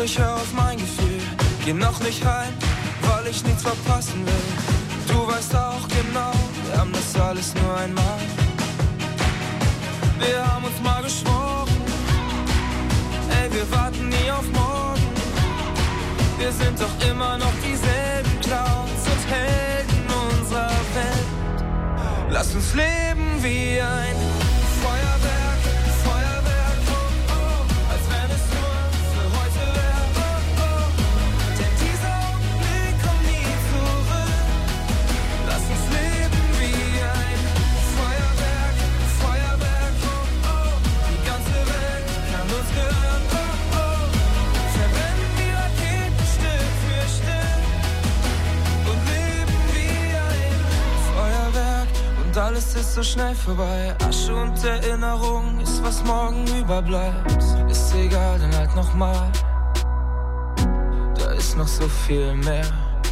ich hör auf mein Gefühl. Geh noch nicht heim, weil ich nichts verpassen will. Du weißt auch genau, wir haben das alles nur einmal. Wir haben uns mal geschworen, ey, wir warten nie auf morgen. Wir sind doch immer noch dieselben Clowns und Helden unserer Welt. Lass uns leben wie ein Feuerwerk, Feuerwerk, oh, oh, als wenn es nur für heute wäre, oh, oh. Denn dieser Augenblick kommt nie zurück. Lass uns leben wie ein Feuerwerk, Feuerwerk, oh, oh. Die ganze Welt kann uns gehören, oh, oh. Verbrennen die Raketen Stück für Stück und leben wie ein Feuerwerk. Und alles ist so schnell vorbei. Asche und Erinnerung ist, was morgen überbleibt. Ist egal, dann halt nochmal. Da ist noch so viel mehr.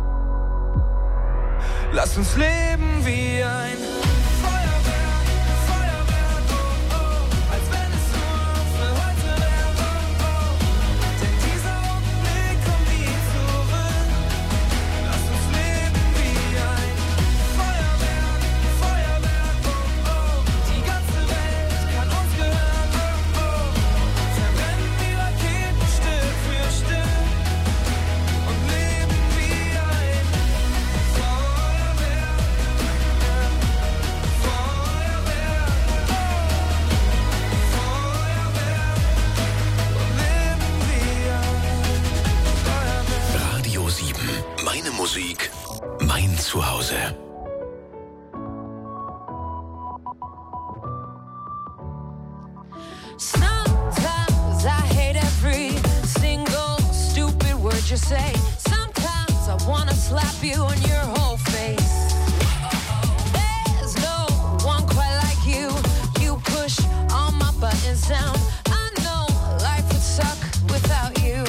Lass uns leben wie ein Feuerwerk, Feuerwerk, oh, oh. Als wenn es nur für heute wäre, oh, oh. Denn dieser Augenblick kommt nie zurück. Lass uns leben wie ein Feuerwerk, Feuerwerk, oh, oh. Die ganze Welt kann uns gehören, oh, oh. Verbrennen die Raketen Stück für Stück und leben wie ein Feuerwerk, Feuerwerk, Feuerwerk und leben wie ein Feuerwerk. Radio 7. Meine Musik, mein Zuhause. Sometimes I hate every single stupid word you say. Sometimes I wanna slap you on your whole face. There's no one quite like you. You push all my buttons down. I know life would suck without you.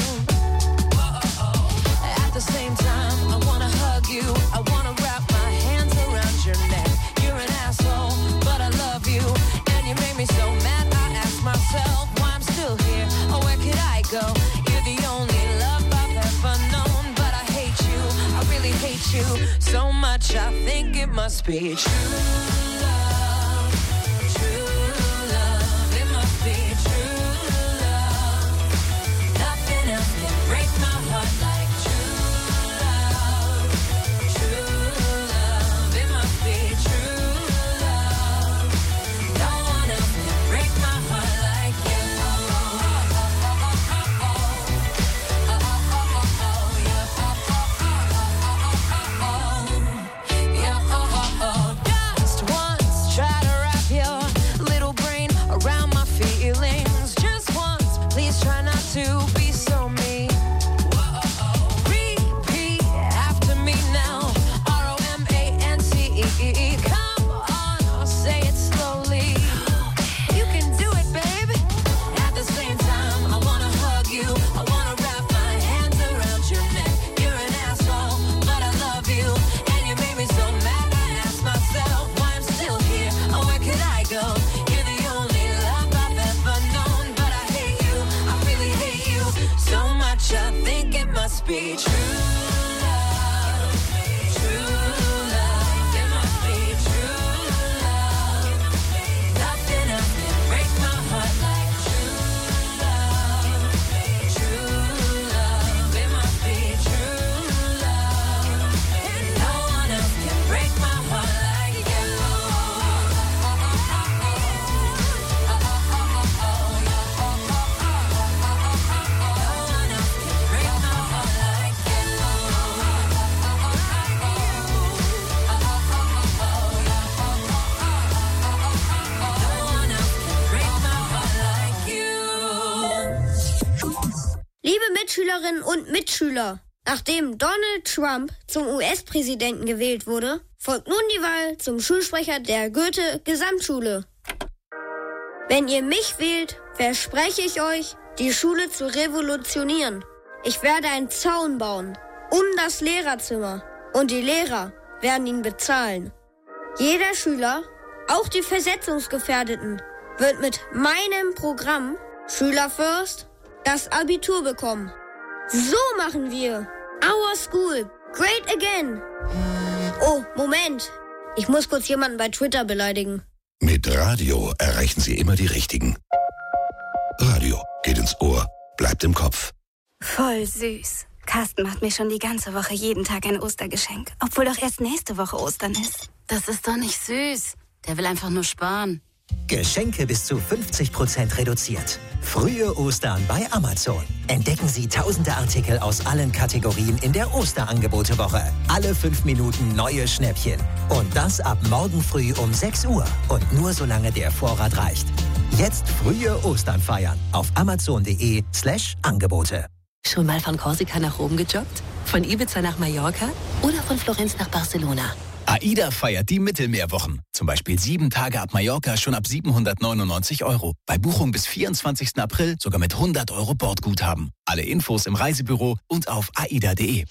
At the same time, I wanna hug you. I wanna wrap my hands around your neck. You're an asshole, but I love you. And you made me so mad, I ask myself why I'm still here. Or where could I go? You're the only love I've ever known. But I hate you, I really hate you so much, I think it must be true love. True love, it must be true love. Nothing else can break my heart like true love. True love, it must be true love. No one else can break my heart like you. Just once, try to wrap your little brain around my feelings. Just once, please try not to be so mean. Repeat after me now. ROMANCE. Come on, say it slowly. You can do it, babe. At the same time, I wanna hug you. I wanna wrap my hands around your neck. You're an asshole, but I love you. And you made me so mad, I ask myself why I'm still here. Or where could I go? You're the only love I've ever known. But I hate you, I really hate you so much, I think it must be true love. True love, it must be true love. Nothing else can break my heart like true love. True love, it must be true love. And no one else can break my heart like you. No one else can break my heart like you. No one else can break my heart like you. Liebe Mitschülerinnen und Mitschüler, nachdem Donald Trump zum US-Präsidenten gewählt wurde, folgt nun die Wahl zum Schulsprecher der Goethe-Gesamtschule. Wenn ihr mich wählt, verspreche ich euch, die Schule zu revolutionieren. Ich werde einen Zaun bauen um das Lehrerzimmer und die Lehrer werden ihn bezahlen. Jeder Schüler, auch die Versetzungsgefährdeten, wird mit meinem Programm Schüler First das Abitur bekommen. So machen wir. Our school. Great again. Oh, Moment. Ich muss kurz jemanden bei Twitter beleidigen. Mit Radio erreichen Sie immer die Richtigen. Radio geht ins Ohr, bleibt im Kopf. Voll süß. Carsten macht mir schon die ganze Woche jeden Tag ein Ostergeschenk. Obwohl doch erst nächste Woche Ostern ist. Das ist doch nicht süß. Der will einfach nur sparen. Geschenke bis zu 50% reduziert. Frühe Ostern bei Amazon. Entdecken Sie tausende Artikel aus allen Kategorien in der Osterangebote-Woche. Alle 5 Minuten neue Schnäppchen. Und das ab morgen früh um 6 Uhr. Und nur solange der Vorrat reicht. Jetzt frühe Ostern feiern auf amazon.de/Angebote. Schon mal von Korsika nach Rom gejoggt? Von Ibiza nach Mallorca? Oder von Florenz nach Barcelona? AIDA feiert die Mittelmeerwochen. Zum Beispiel 7 Tage ab Mallorca schon ab 799 €. Bei Buchung bis 24. April sogar mit 100 € Bordguthaben. Alle Infos im Reisebüro und auf aida.de.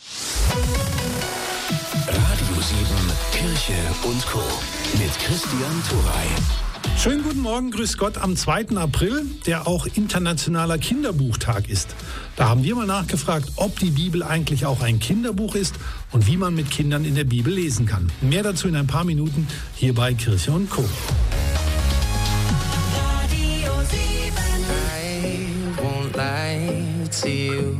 Radio 7, Kirche und Co. mit Christian Thuray. Schönen guten Morgen, grüß Gott, am 2. April, der auch internationaler Kinderbuchtag ist. Da haben wir mal nachgefragt, ob die Bibel eigentlich auch ein Kinderbuch ist und wie man mit Kindern in der Bibel lesen kann. Mehr dazu in ein paar Minuten hier bei Kirche und Co. Radio 7. I won't lie to you.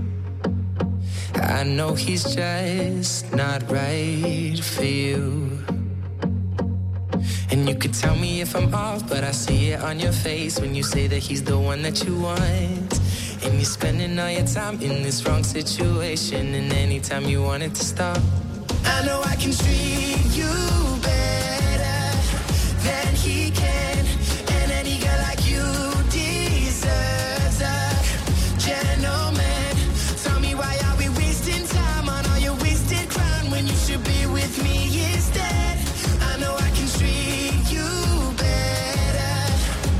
I know he's just not right for you. And you could tell me if I'm off, but I see it on your face when you say that he's the one that you want. And you're spending all your time in this wrong situation, and anytime you want it to stop, I know I can treat you better than he can. And any girl like you deserves a gentleman. Tell me, why are we wasting time on all your wasted crown when you should be with me instead? I know I can treat you better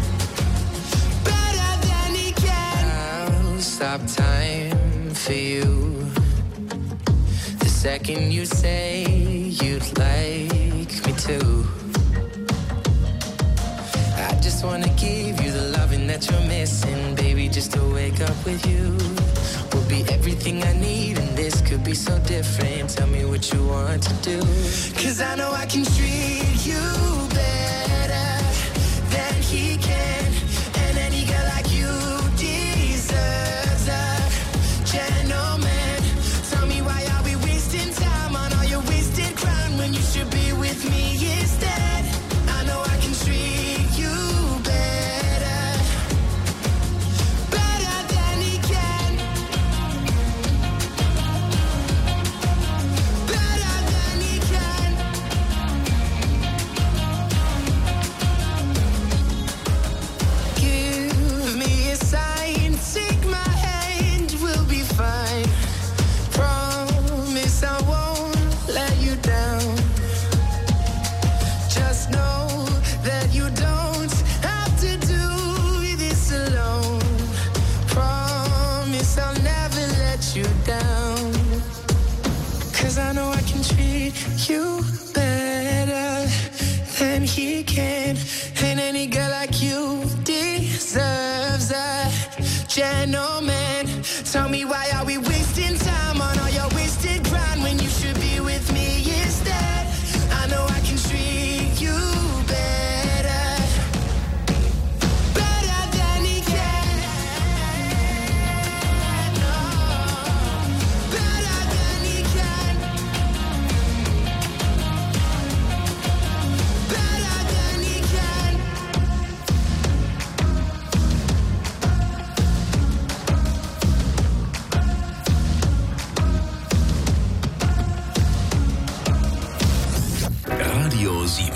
than he can. I'll stop time for you the second you say you'd like me to. I just wanna give you the loving that you're missing, baby, just to wake up with you will be everything I need, and this could be so different. Tell me what you want to do, 'cause I know I can treat you better than he can. And any girl like you deserves a gentleman. Tell me, why are we wasting time on all your wasted crown when you should be with me instead? I know I can treat you better than he can. Better than he can. Give me a sign, take my hand, we'll be fine. Promise I won't let you down. Just know that you don't have to do this alone. Promise I'll never let you down. 'Cause I know I can treat you better than he can. And any girl like you deserves a gentleman. Tell me, why are we wasting time on all your wasted grind when you should be with me instead? I know I can treat you better than he can. No, better than he can. Better than he can. Radio 7.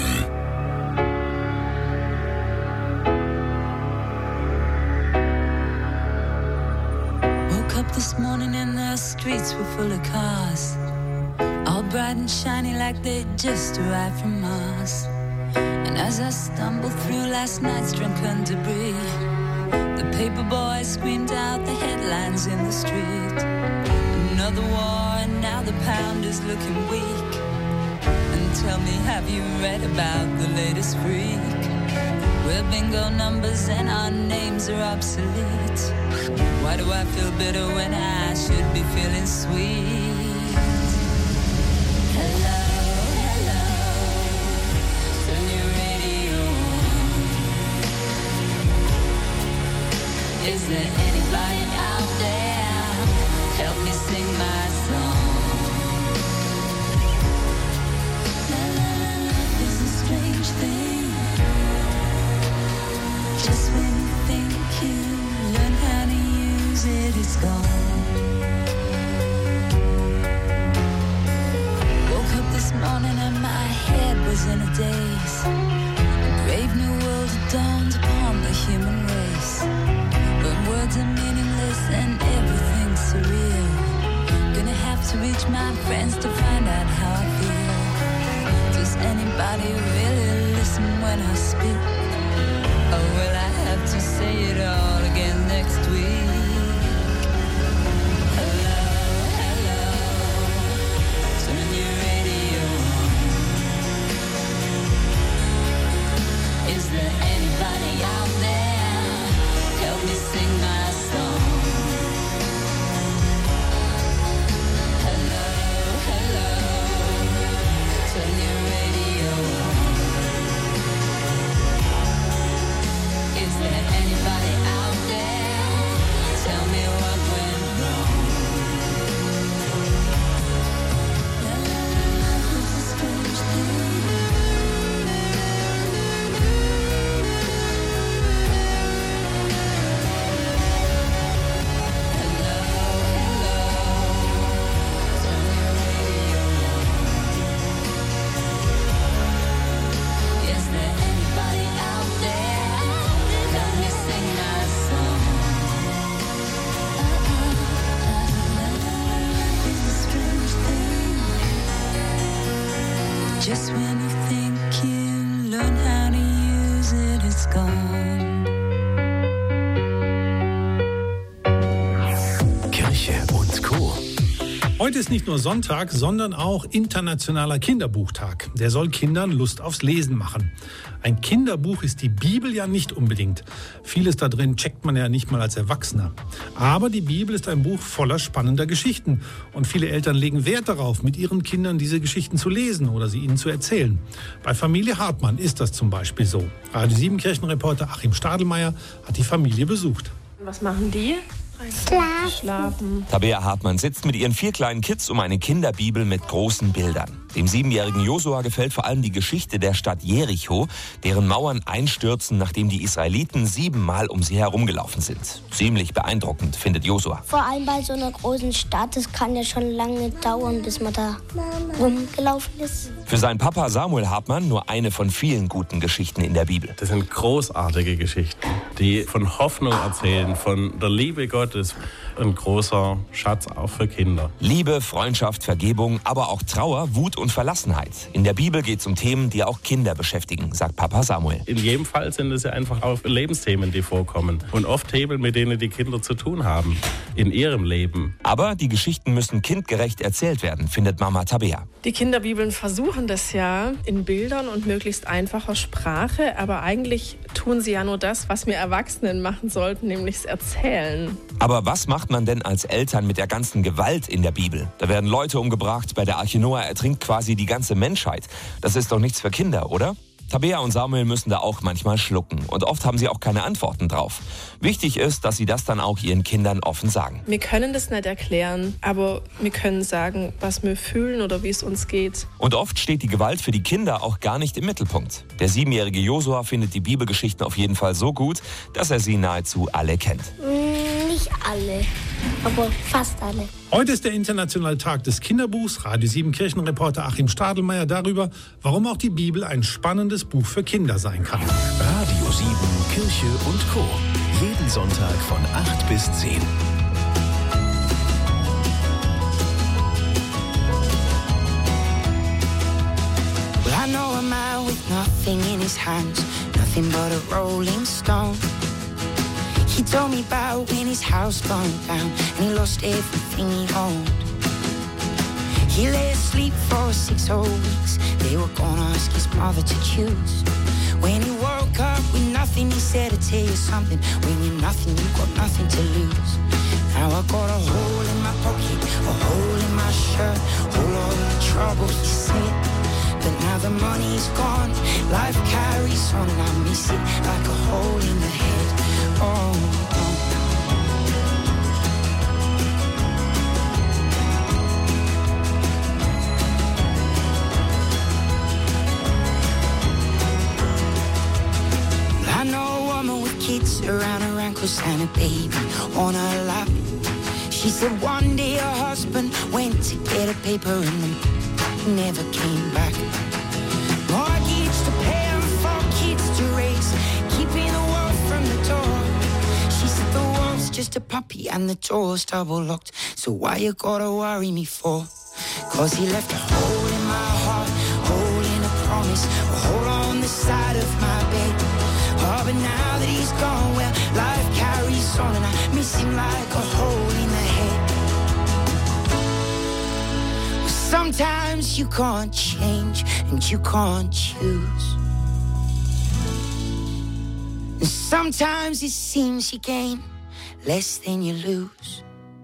Woke up this morning and the streets were full of cars, all bright and shiny like they just arrived from Mars. And as I stumbled through last night's drunken debris, the paper boy screamed out the headlines in the street. Another war, and now the pound is looking weak. And tell me, have you read about the latest freak? We're bingo numbers and our names are obsolete. Why do I feel bitter when I should be feeling sweet? Hello, hello, turn your radio on. Is there anybody out there? Help me sing my song. Love is a strange thing. Just when you think you learn how to use it, it's gone. Woke up this morning and my head was in a daze. A brave new world had dawned upon the human race. When words are meaningless and everything's surreal, gonna have to reach my friends to find out how I feel. Does anybody really listen when I speak? Or will I have to say it all again next week? Hello, hello, turn your radio on. Is there anybody out there? Help me sing my song. Hello, hello, turn your radio on. Is there anybody out there? Tell me what went wrong. Love is a strange thing. Hello, hello, turn your radio on. Is there anybody out there? Let me sing my song. Love is a strange thing. Just when you think you learn how to use it, it's gone. Kirche und Co. Heute ist nicht nur Sonntag, sondern auch Internationaler Kinderbuchtag. Der soll Kindern Lust aufs Lesen machen. Ein Kinderbuch ist die Bibel ja nicht unbedingt. Vieles da drin checkt man ja nicht mal als Erwachsener. Aber die Bibel ist ein Buch voller spannender Geschichten. Und viele Eltern legen Wert darauf, mit ihren Kindern diese Geschichten zu lesen oder sie ihnen zu erzählen. Bei Familie Hartmann ist das zum Beispiel so. Radio 7 Kirchenreporter Achim Stadelmeier hat die Familie besucht. Was machen die? Schlafen. Tabea Hartmann sitzt mit ihren 4 kleinen Kids um eine Kinderbibel mit großen Bildern. Dem 7-jährigen Josua gefällt vor allem die Geschichte der Stadt Jericho, deren Mauern einstürzen, nachdem die Israeliten 7-mal um sie herumgelaufen sind. Ziemlich beeindruckend, findet Josua. Vor allem bei so einer großen Stadt, das kann ja schon lange dauern, bis man da rumgelaufen ist. Für seinen Papa Samuel Hartmann nur eine von vielen guten Geschichten in der Bibel. Das sind großartige Geschichten, die von Hoffnung erzählen, von der Liebe Gottes. Ein großer Schatz auch für Kinder. Liebe, Freundschaft, Vergebung, aber auch Trauer, Wut und Verlassenheit. In der Bibel geht es um Themen, die auch Kinder beschäftigen, sagt Papa Samuel. In jedem Fall sind es ja einfach auch Lebensthemen, die vorkommen. Und oft Themen, mit denen die Kinder zu tun haben in ihrem Leben. Aber die Geschichten müssen kindgerecht erzählt werden, findet Mama Tabea. Die Kinderbibeln versuchen das ja in Bildern und möglichst einfacher Sprache, aber eigentlich tun sie ja nur das, was wir Erwachsenen machen sollten, nämlich es erzählen. Aber was macht man denn als Eltern mit der ganzen Gewalt in der Bibel? Da werden Leute umgebracht, bei der Arche Noah ertrinkt quasi die ganze Menschheit. Das ist doch nichts für Kinder, oder? Tabea und Samuel müssen da auch manchmal schlucken. Und oft haben sie auch keine Antworten drauf. Wichtig ist, dass sie das dann auch ihren Kindern offen sagen. Wir können das nicht erklären, aber wir können sagen, was wir fühlen oder wie es uns geht. Und oft steht die Gewalt für die Kinder auch gar nicht im Mittelpunkt. Der 7-jährige Josua findet die Bibelgeschichten auf jeden Fall so gut, dass er sie nahezu alle kennt. Nicht alle, aber fast alle. Heute ist der Internationale Tag des Kinderbuchs. Radio 7 Kirchenreporter Achim Stadelmeier darüber, warum auch die Bibel ein spannendes Buch für Kinder sein kann. Radio 7 Kirche und Co. Jeden Sonntag von 8 bis 10. Well, I know a man with nothing in his hands, nothing but a rolling stone. He told me about when his house burned down and he lost everything he owned. He lay asleep for 6 whole weeks. They were gonna ask his mother to choose. When he woke up with nothing nothing, he said to tell you something. When you're nothing, you got nothing to lose. Now I got a hole in my pocket, a hole in my shirt, all of the troubles, he said. But now the money's gone, life carries on, and I miss it like a hole in the head. Oh. I know a woman with kids around her ankles and a baby on her lap. She said one day her husband went to get a paper and never came back. Mortgage to pay and 4 kids to raise, keeping the wolf from the door. She said the wolf's just a puppy and the door's double locked. So why you gotta worry me for? 'Cause he left a hole in my heart, hole in a promise, a hole on the side of my bed. Oh, but now that he's gone, well, life carries on, and I miss him like a hole in the head. Well, sometimes you can't change, and you can't choose. And sometimes it seems you gain less than you lose.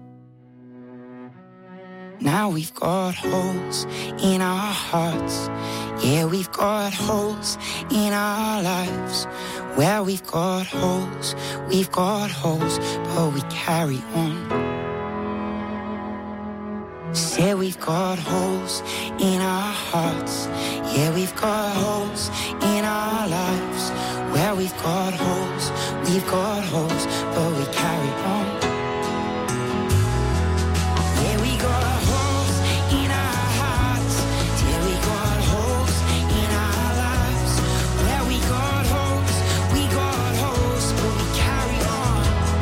Now we've got holes in our hearts. Yeah, we've got holes in our lives. Well, we've got holes, but we carry on. Say we've got holes in our hearts. Yeah, we've got holes in our lives. Well, we've got holes, but we carry on. Yeah, we got holes in our hearts. Yeah, we got holes in our lives. Well, we got holes, but we carry on.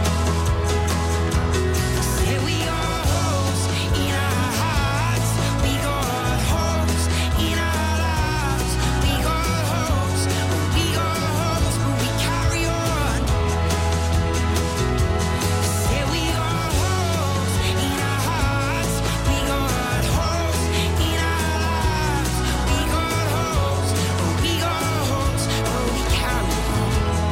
Yeah, we got holes in our hearts. We got holes in our lives. We got holes, but we carry on. Yeah, we got holes in our hearts. We got holes in our lives. We got holes, but we carry on.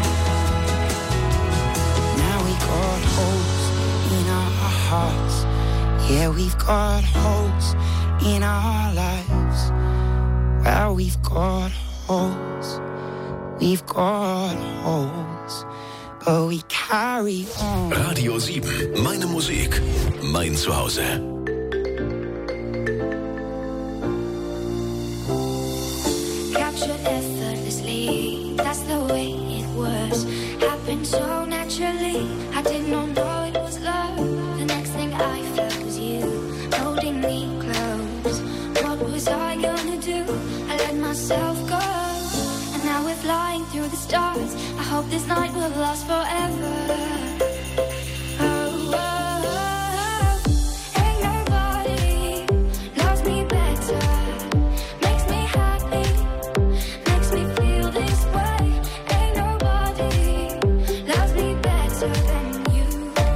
Now we got holes in our hearts. Yeah, we've got holes in our lives. Well, we've got holes, but we carry on. Radio 7, meine Musik, mein Zuhause. Captured effortlessly, that's the way it was. Happened so naturally, I did not know it was love. The next thing I felt was you, holding me close. What was I gonna do? I let myself go, and now we're flying through the stars. I hope this night will last forever. Ain't nobody loves me better. Makes me happy, makes me feel this way. Ain't nobody loves me better than you.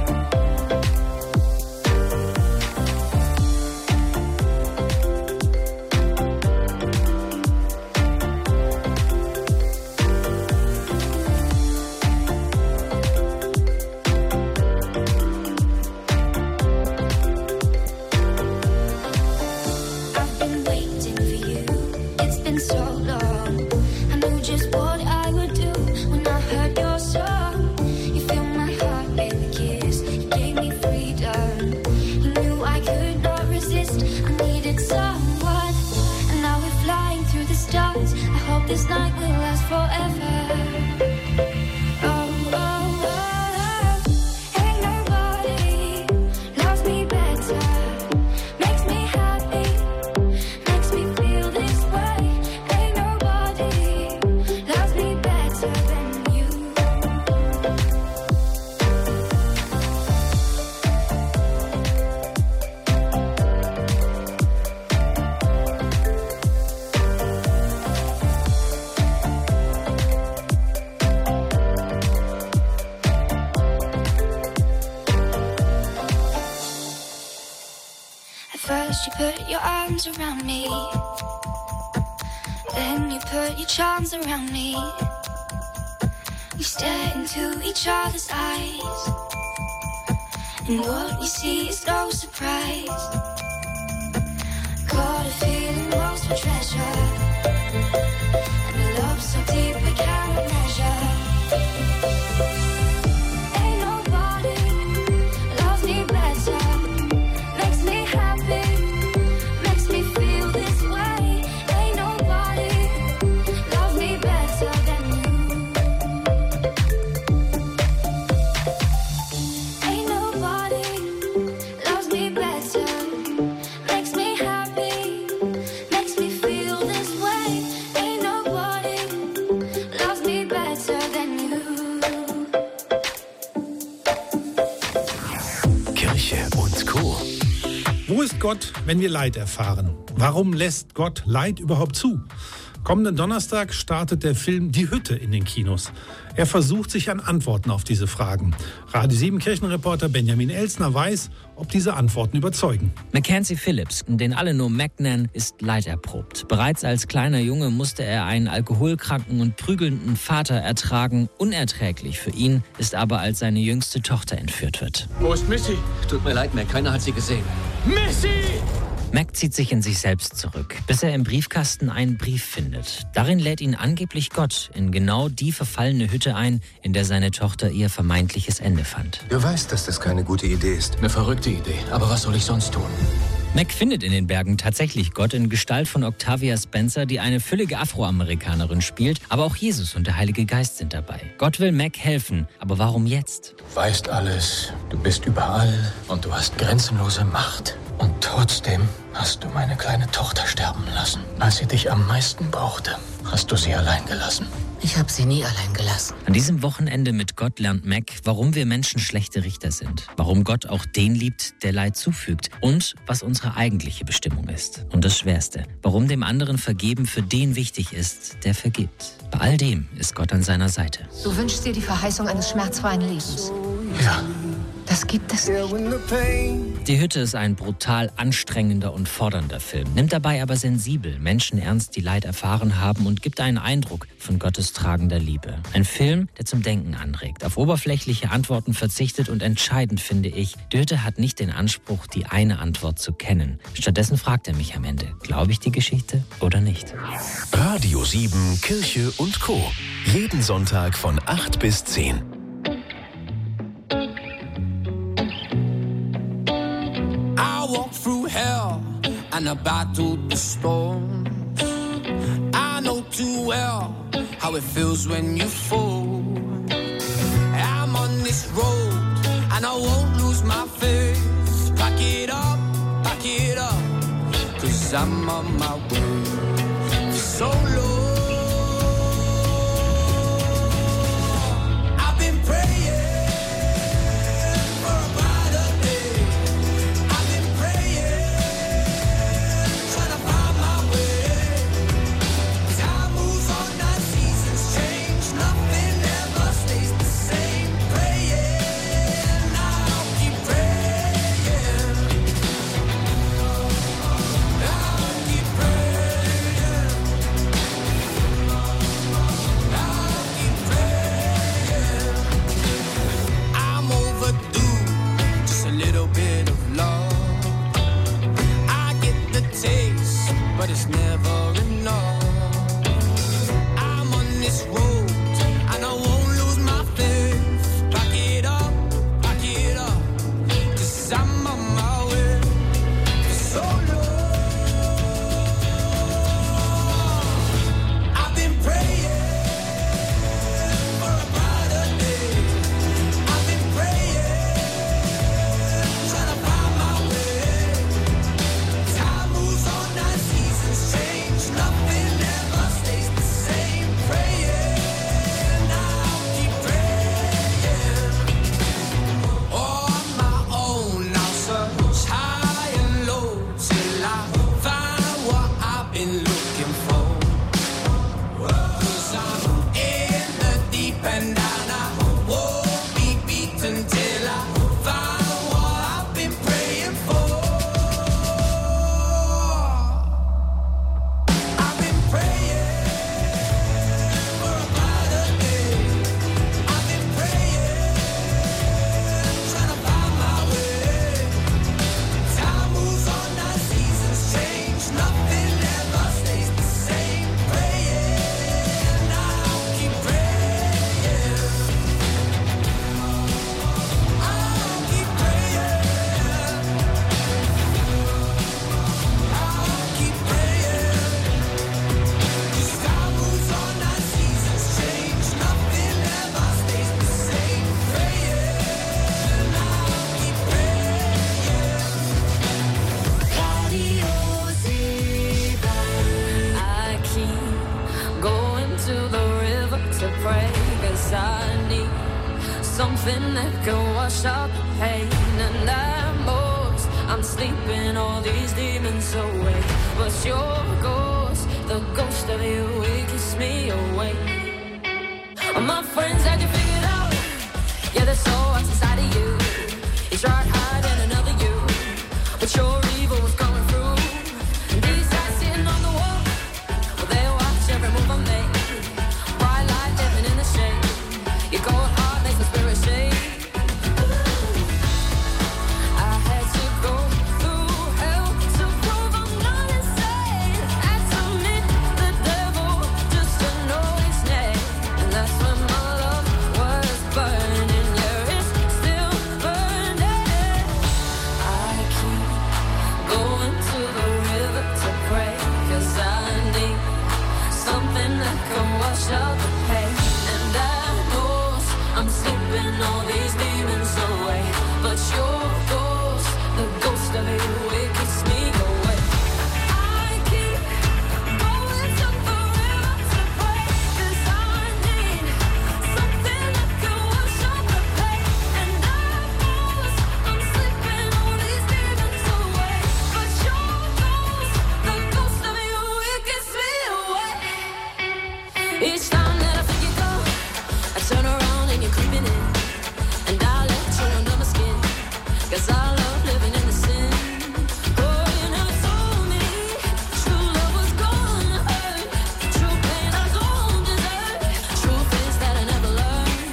I've been waiting for you, it's been so long. I knew just what I would do when I heard your song. You filled my heart with a kiss, you gave me freedom. You knew I could not resist, I needed someone. And now we're flying through the stars. I hope this night will last forever. Oh, oh, oh. Ain't nobody loves me better. Makes me happy, makes me feel this way. Ain't nobody loves me better than you. At first you put your arms around me, then you put your charms around me. We stare into each other's eyes, and what we see is no surprise. Got a feeling lost for treasure, and a love so deep we cannot measure. Ain't nobody loves me better, makes me happy, makes me feel this way. Ain't nobody loves me better than you. Ain't nobody loves me better, makes me happy, makes me feel this way. Ain't nobody loves me better than you. Kirche und Co. Wo ist Gott, wenn wir Leid erfahren? Warum lässt Gott Leid überhaupt zu? Kommenden Donnerstag startet der Film Die Hütte in den Kinos. Er versucht sich an Antworten auf diese Fragen. Radio 7 Kirchenreporter Benjamin Elsner weiß, ob diese Antworten überzeugen. Mackenzie Phillips, den alle nur Mac nennen, ist leiderprobt. Bereits als kleiner Junge musste er einen alkoholkranken und prügelnden Vater ertragen. Unerträglich für ihn ist aber, als seine jüngste Tochter entführt wird. Wo ist Missy? Tut mir leid, Mac, keiner hat sie gesehen. Missy! Mac zieht sich in sich selbst zurück, bis er im Briefkasten einen Brief findet. Darin lädt ihn angeblich Gott in genau die verfallene Hütte ein, in der seine Tochter ihr vermeintliches Ende fand. Du weißt, dass das keine gute Idee ist. Eine verrückte Idee, aber was soll ich sonst tun? Mac findet in den Bergen tatsächlich Gott in Gestalt von Octavia Spencer, die eine füllige Afroamerikanerin spielt. Aber auch Jesus und der Heilige Geist sind dabei. Gott will Mac helfen, aber warum jetzt? Du weißt alles, du bist überall und du hast grenzenlose Macht. Und trotzdem hast du meine kleine Tochter sterben lassen. Als sie dich am meisten brauchte, hast du sie allein gelassen. Ich habe sie nie allein gelassen. An diesem Wochenende mit Gott lernt Mac, warum wir Menschen schlechte Richter sind. Warum Gott auch den liebt, der Leid zufügt. Und was unsere eigentliche Bestimmung ist. Und das Schwerste. Warum dem anderen vergeben für den wichtig ist, der vergibt. Bei all dem ist Gott an seiner Seite. Du wünschst dir die Verheißung eines schmerzfreien Lebens. Ja. Das gibt es nicht. Die Hütte ist ein brutal anstrengender und fordernder Film, nimmt dabei aber sensibel Menschen ernst, die Leid erfahren haben und gibt einen Eindruck von Gottes tragender Liebe. Ein Film, der zum Denken anregt, auf oberflächliche Antworten verzichtet und entscheidend finde ich, die Hütte hat nicht den Anspruch, die eine Antwort zu kennen. Stattdessen fragt er mich am Ende, glaube ich die Geschichte oder nicht? Radio 7 Kirche und Co. Jeden Sonntag von 8 bis 10. Walk through hell and I battled the storm. I know too well how it feels when you fall. I'm on this road and I won't lose my faith. Back it up, 'cause I'm on my way for so long. I've been praying. that can wash out the pain. And at most, I'm sleeping all these demons away. But your ghost, the ghost of you, it keeps me awake. My friends had you figured out. Yeah, there's so much inside of you. You tried hiding another you, but your evil was coming through. And these guys sitting on the wall, well, they watch every move I make. Bright light living in the shade. Your cold heart makes my spirit shake. I had to go through hell to prove I'm not insane. Had to meet the devil just to know his name. And that's when my love was burning. Yeah, it's still burning. I keep going to the river to pray, 'cause I need something that can wash out the pain. And I know I'm sleeping all these demons away. But your ghost, the ghost of you, it keeps me away. I keep going to the river to pray, 'cause I need something that can wash out the pain. And I know I'm sleeping all these demons away. But your ghost, the ghost of you, it keeps me away. Each time that I feel you go, I turn around and you're creeping in. And I let you under my skin, 'cause I love living in the sin. Oh, you never told me true love was gonna hurt. True pain I don't deserve. Truth is that I never learned.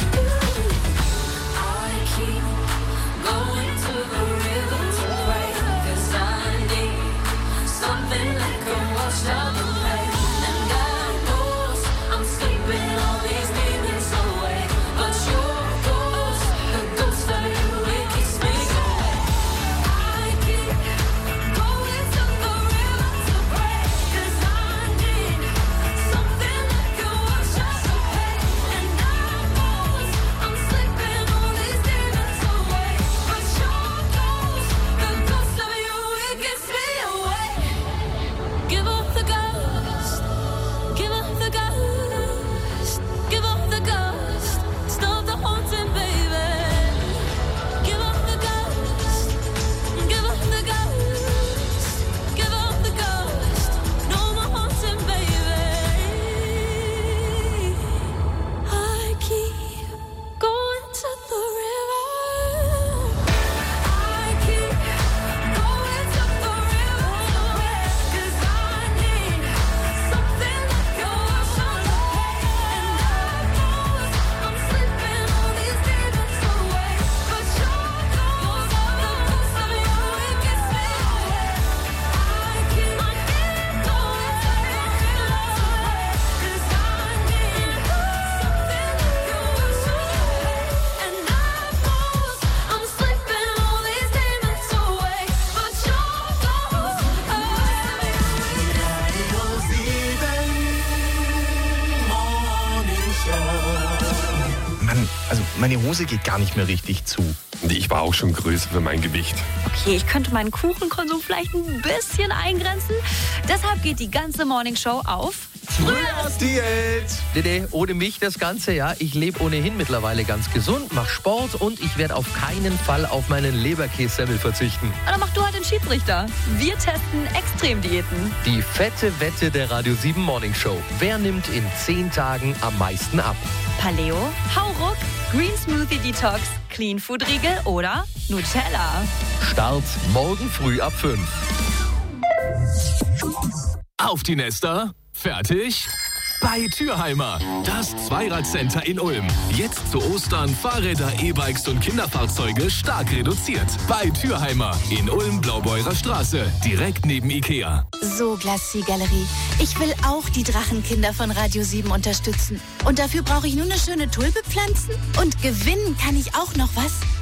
I keep going to the river to pray, 'cause I need something that can wash out the pain. And I know I'm sleeping all these demons away. But your ghost, the ghost of you, it keeps me away. I keep going to the river to pray, 'cause I need something that can wash out the pain. And I know I'm sleeping all these demons away. But your ghost, the ghost of you, it keeps me away. Give up the ghost, give up the ghost, give up the ghost, stop the haunting, baby. Give up the ghost, give up the ghost, give up the ghost, no more haunting, baby. I keep going to the river. I keep going to the river to pray, 'cause I need something that can wash out the pain. And I know I'm sleeping all these demons away. But your ghost, the ghost of you, it keeps me away. I keep going to the river to pray, 'cause I need something that can wash out the pain. And I know I'm sleeping all these demons away. But your ghost, Mann, also meine Hose geht gar nicht mehr richtig zu. Ich war auch schon größer für mein Gewicht. Okay, ich könnte meinen Kuchenkonsum vielleicht ein bisschen eingrenzen. Deshalb geht die ganze Morningshow auf Frühjahrsdiät! Nee, ohne mich das Ganze, ja. Ich lebe ohnehin mittlerweile ganz gesund, mache Sport und ich werde auf keinen Fall auf meinen Leberkässemmel verzichten. Dann mach du halt den Schiedsrichter. Wir testen Extremdiäten. Die fette Wette der Radio 7 Morning Show. Wer nimmt in 10 Tagen am meisten ab? Paleo, Hauruck, Green Smoothie Detox, Clean Food Riegel oder Nutella. Start morgen früh ab 5. Auf die Nester. Fertig? Bei Thürheimer. Das Zweirad-Center in Ulm. Jetzt zu Ostern Fahrräder, E-Bikes und Kinderfahrzeuge stark reduziert. Bei Thürheimer in Ulm-Blaubeurer Straße. Direkt neben Ikea. So, Glacis-Galerie. Ich will auch die Drachenkinder von Radio 7 unterstützen. Und dafür brauche ich nur eine schöne Tulpe pflanzen. Und gewinnen kann ich auch noch was.